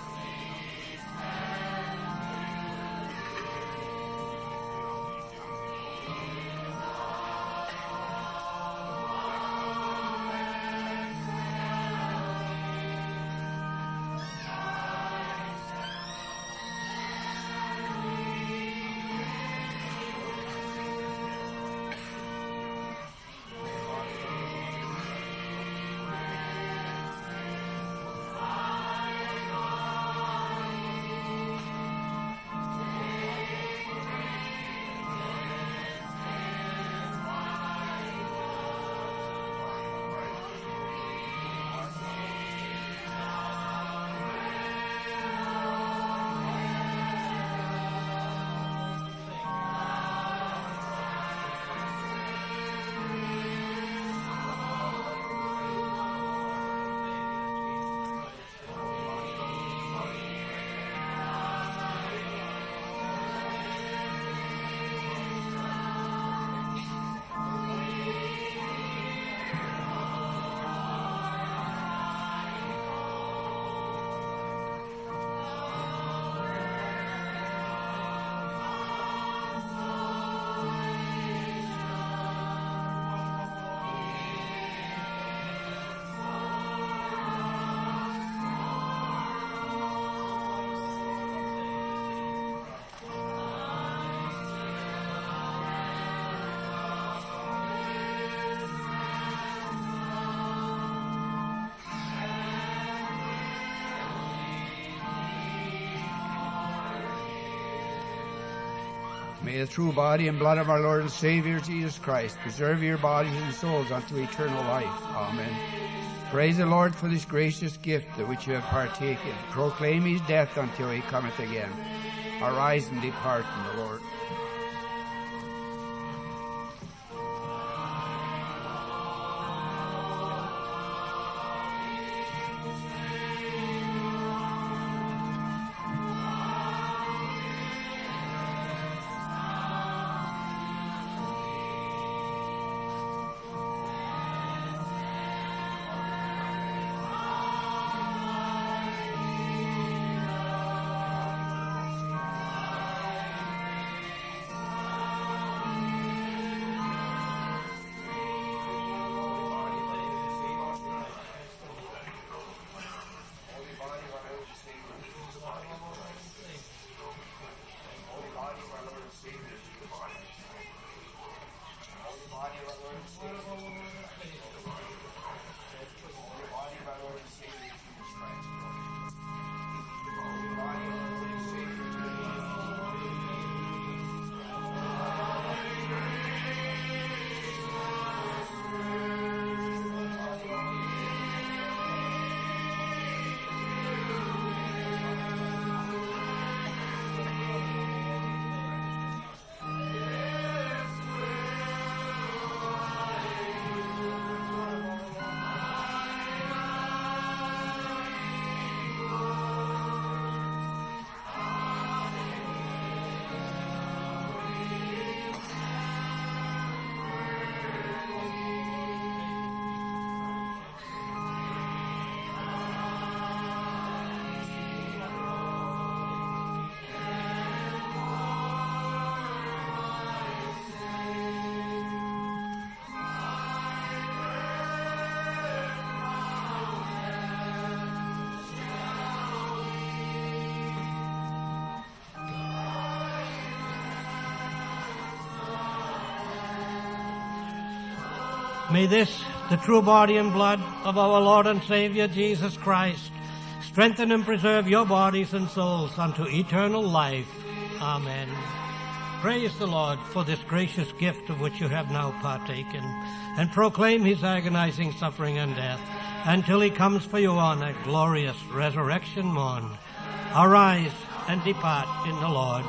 D: May the true body and blood of our Lord and Savior Jesus Christ preserve your bodies and souls unto eternal life. Amen. Praise the Lord for this gracious gift of which you have partaken. Proclaim his death until he cometh again. Arise and depart in the Lord.
B: May this, the true body and blood of our Lord and Savior Jesus Christ, strengthen and preserve your bodies and souls unto eternal life. Amen. Praise the Lord for this gracious gift of which you have now partaken, and proclaim his agonizing suffering and death until he comes for you on that glorious resurrection morn. Arise and depart in the Lord.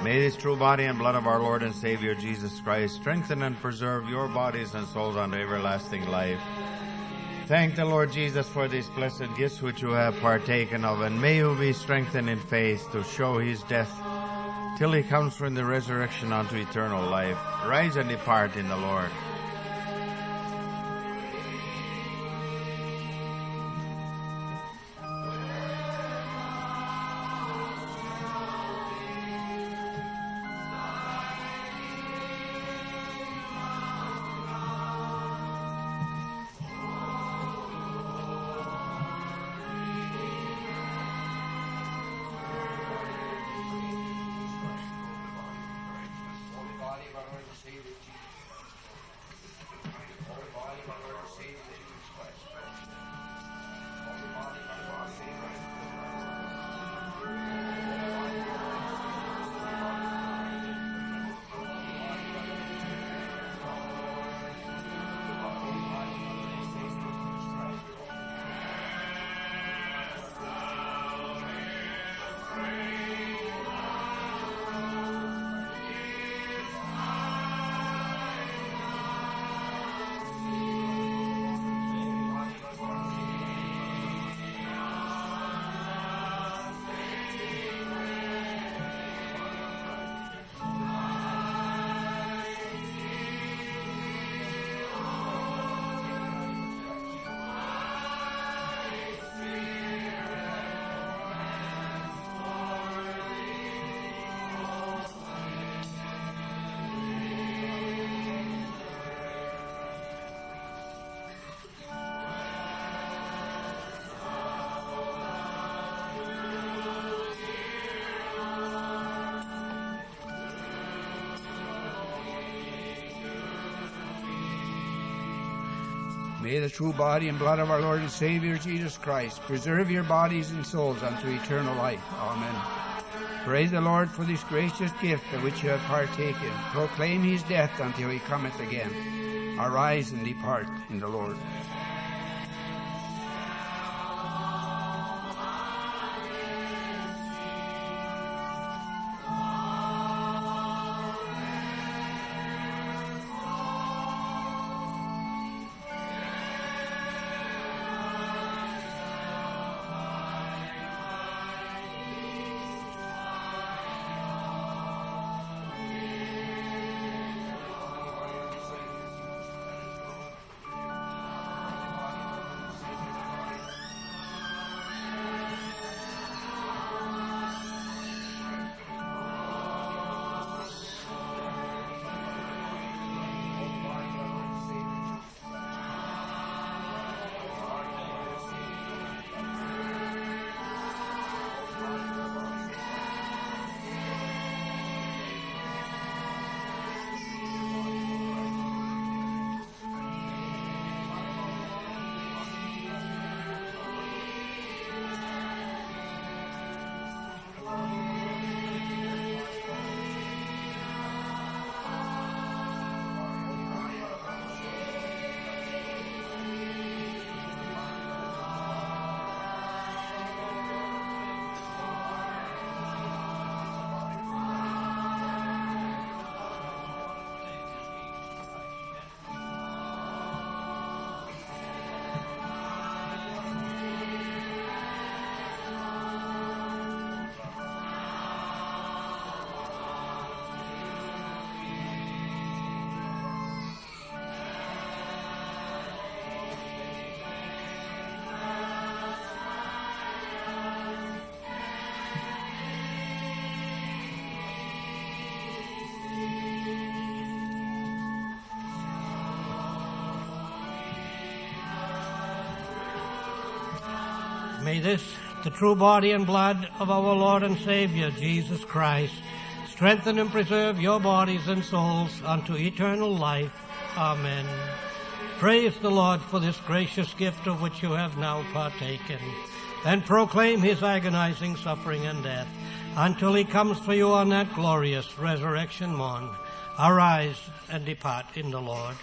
C: May this true body and blood of our Lord and Savior Jesus Christ strengthen and preserve your bodies and souls unto everlasting life. Thank the Lord Jesus for these blessed gifts which you have partaken of, and may you be strengthened in faith to show his death till he comes from the resurrection unto eternal life. Rise and depart in the Lord.
D: May the true body and blood of our Lord and Savior Jesus Christ preserve your bodies and souls unto eternal life. Amen. Praise the Lord for this gracious gift of which you have partaken. Proclaim his death until he cometh again. Arise and depart in the Lord.
B: May this, the true body and blood of our Lord and Savior, Jesus Christ, strengthen and preserve your bodies and souls unto eternal life. Amen. Praise the Lord for this gracious gift of which you have now partaken, and proclaim his agonizing suffering and death until he comes for you on that glorious resurrection morn. Arise and depart in the Lord.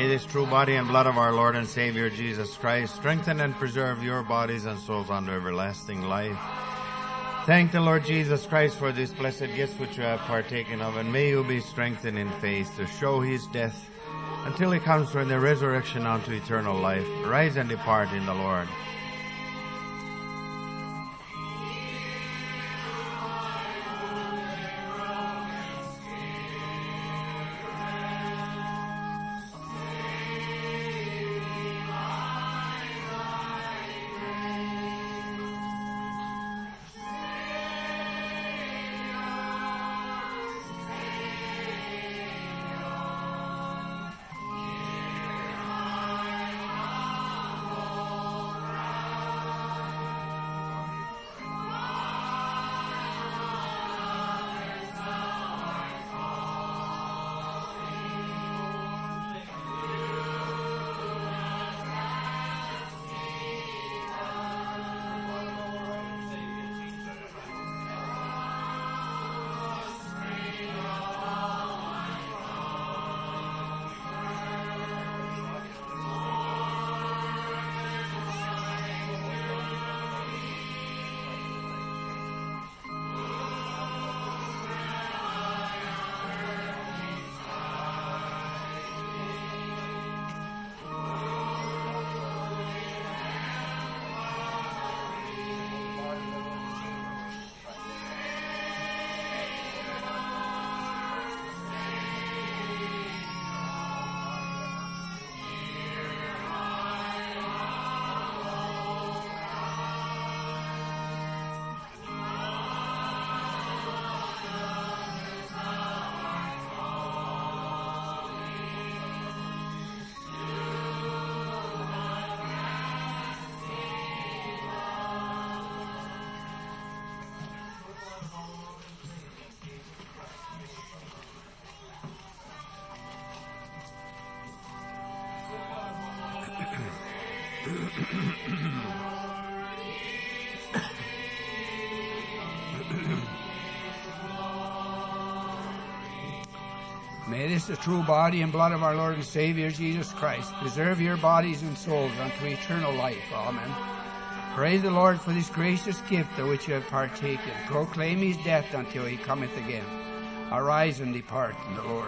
C: May this true body and blood of our Lord and Savior Jesus Christ strengthen and preserve your bodies and souls unto everlasting life. Thank the Lord Jesus Christ for these blessed gifts which you have partaken of, and may you be strengthened in faith to show his death until he comes for the resurrection unto eternal life. Rise and depart in the Lord.
D: May this, the true body and blood of our Lord and Savior Jesus Christ, preserve your bodies and souls unto eternal life. Amen. Praise the Lord for this gracious gift of which you have partaken. Proclaim his death until he cometh again. Arise and depart in the Lord.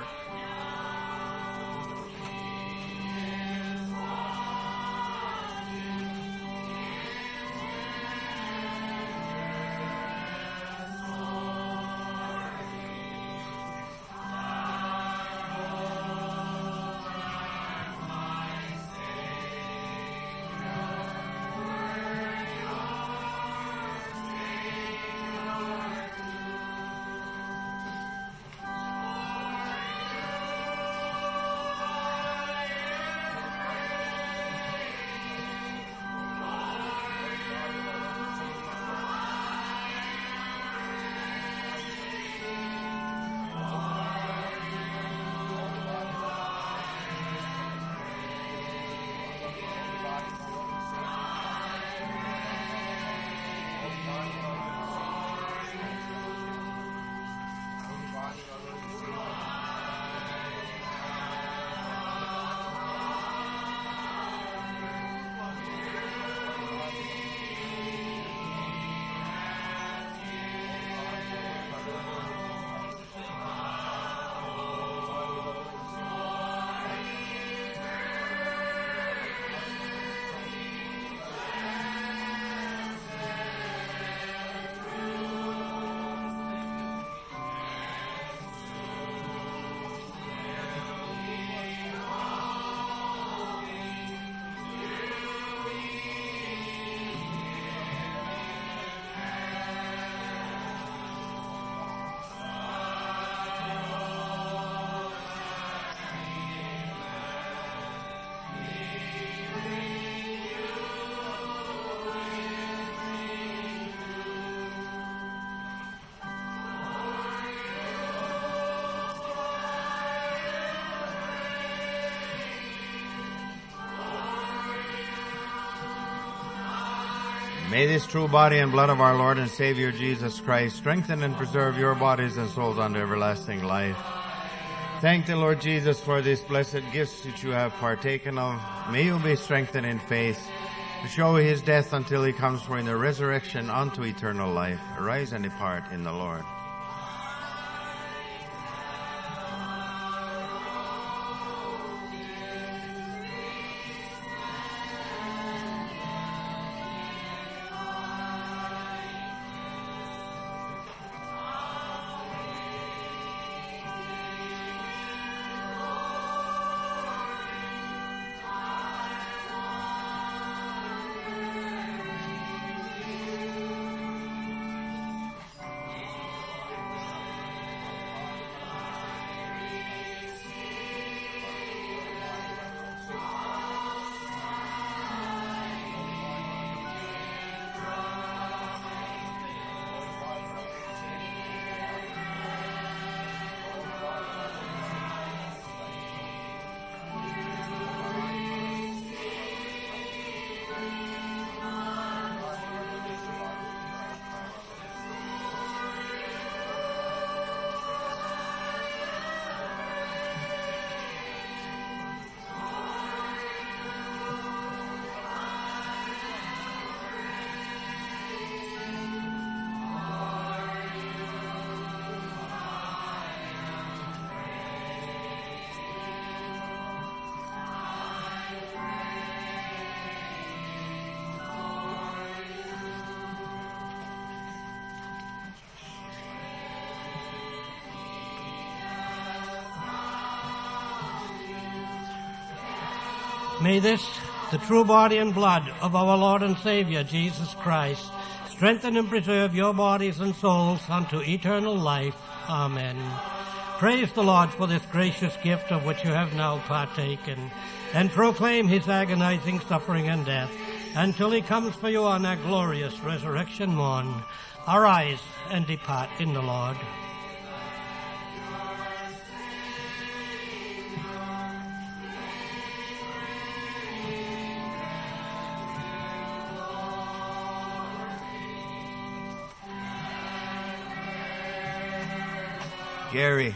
C: May this true body and blood of our Lord and Savior Jesus Christ strengthen and preserve your bodies and souls unto everlasting life. Thank the Lord Jesus for these blessed gifts which you have partaken of. May you be strengthened in faith to show his death until he comes for in the resurrection unto eternal life. Arise and depart in the Lord.
B: May this, the true body and blood of our Lord and Savior, Jesus Christ, strengthen and preserve your bodies and souls unto eternal life. Amen. Praise the Lord for this gracious gift of which you have now partaken, and proclaim his agonizing suffering and death until he comes for you on that glorious resurrection morn. Arise and depart in the Lord.
C: Gary.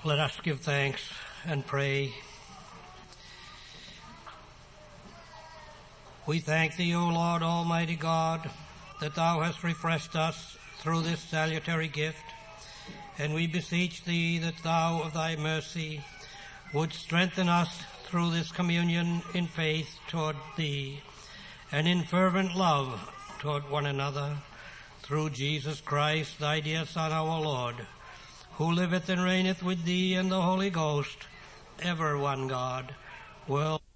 B: Let us give thanks and pray. We thank thee, O Lord Almighty God, that thou hast refreshed us through this salutary gift, and we beseech thee that thou of thy mercy wouldst strengthen us through this communion in faith toward thee and in fervent love toward one another, through Jesus Christ, thy dear Son, our Lord, who liveth and reigneth with thee and the Holy Ghost, ever one God, world